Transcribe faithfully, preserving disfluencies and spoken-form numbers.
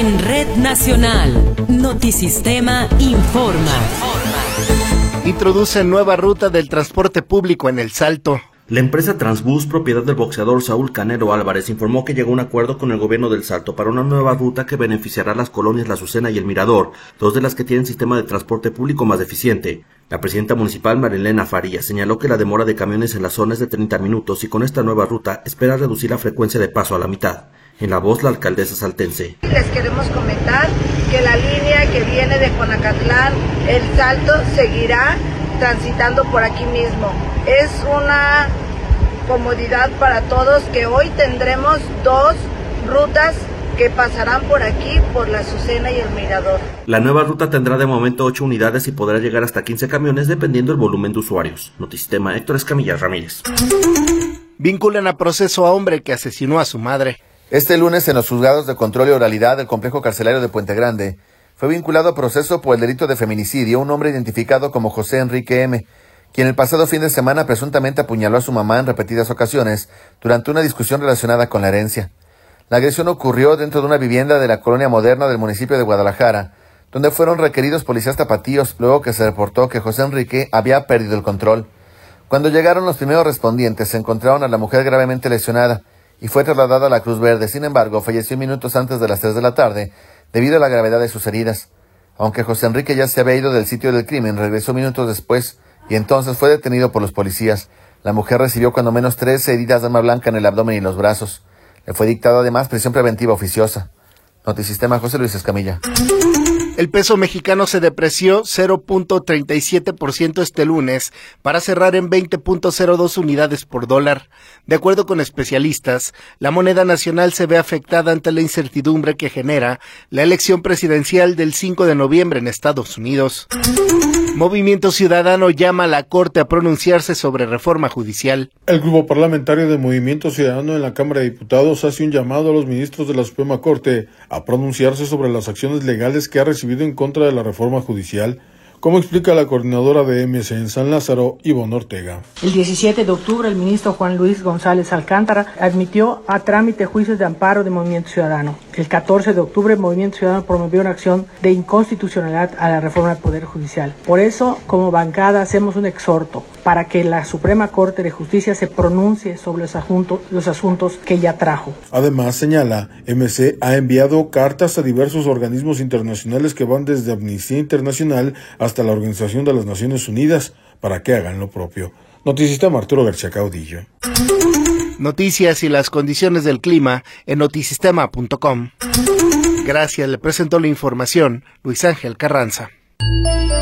En Red Nacional, Notisistema informa. Introduce nueva ruta del transporte público en El Salto. La empresa Transbús, propiedad del boxeador Saúl Canelo Álvarez, informó que llegó a un acuerdo con el gobierno del Salto para una nueva ruta que beneficiará a las colonias La Azucena y El Mirador, dos de las que tienen sistema de transporte público más eficiente. La presidenta municipal Marilena Farías señaló que la demora de camiones en la zona es de treinta minutos y con esta nueva ruta espera reducir la frecuencia de paso a la mitad. En la voz, la alcaldesa saltense. Les queremos comentar que la línea que viene de Jonacatlán, El Salto, seguirá transitando por aquí mismo. Es una comodidad para todos que hoy tendremos dos rutas que pasarán por aquí, por La Azucena y El Mirador. La nueva ruta tendrá de momento ocho unidades y podrá llegar hasta quince camiones dependiendo del volumen de usuarios. Notisistema, Héctor Escamilla Ramírez. Vinculan a proceso a hombre que asesinó a su madre. Este lunes, en los juzgados de control y oralidad del complejo carcelario de Puente Grande, fue vinculado a proceso por el delito de feminicidio un hombre identificado como José Enrique M., quien el pasado fin de semana presuntamente apuñaló a su mamá en repetidas ocasiones durante una discusión relacionada con la herencia. La agresión ocurrió dentro de una vivienda de la colonia Moderna del municipio de Guadalajara, donde fueron requeridos policías tapatíos luego que se reportó que José Enrique había perdido el control. Cuando llegaron los primeros respondientes, se encontraron a la mujer gravemente lesionada y fue trasladada a la Cruz Verde. Sin embargo, falleció minutos antes de las tres de la tarde debido a la gravedad de sus heridas. Aunque José Enrique ya se había ido del sitio del crimen, regresó minutos después y entonces fue detenido por los policías. La mujer recibió cuando menos trece heridas de arma blanca en el abdomen y los brazos. Le fue dictada además prisión preventiva oficiosa. Notisistema, José Luis Escamilla. El peso mexicano se depreció cero punto treinta y siete por ciento este lunes para cerrar en veinte punto cero dos unidades por dólar. De acuerdo con especialistas, la moneda nacional se ve afectada ante la incertidumbre que genera la elección presidencial del cinco de noviembre en Estados Unidos. Movimiento Ciudadano llama a la Corte a pronunciarse sobre reforma judicial. El grupo parlamentario de Movimiento Ciudadano en la Cámara de Diputados hace un llamado a los ministros de la Suprema Corte a pronunciarse sobre las acciones legales que ha recibido en contra de la reforma judicial, como explica la coordinadora de M C en San Lázaro, Ivonne Ortega. El diecisiete de octubre, el ministro Juan Luis González Alcántara admitió a trámite juicios de amparo de Movimiento Ciudadano. El catorce de octubre, el Movimiento Ciudadano promovió una acción de inconstitucionalidad a la reforma del Poder Judicial. Por eso, como bancada, hacemos un exhorto para que la Suprema Corte de Justicia se pronuncie sobre los asuntos, los asuntos que ya trajo. Además, señala, M C ha enviado cartas a diversos organismos internacionales que van desde Amnistía Internacional hasta la Organización de las Naciones Unidas para que hagan lo propio. Notisistema, Arturo García Caudillo. Noticias y las condiciones del clima en notisistema punto com. Gracias, le presentó la información Luis Ángel Carranza.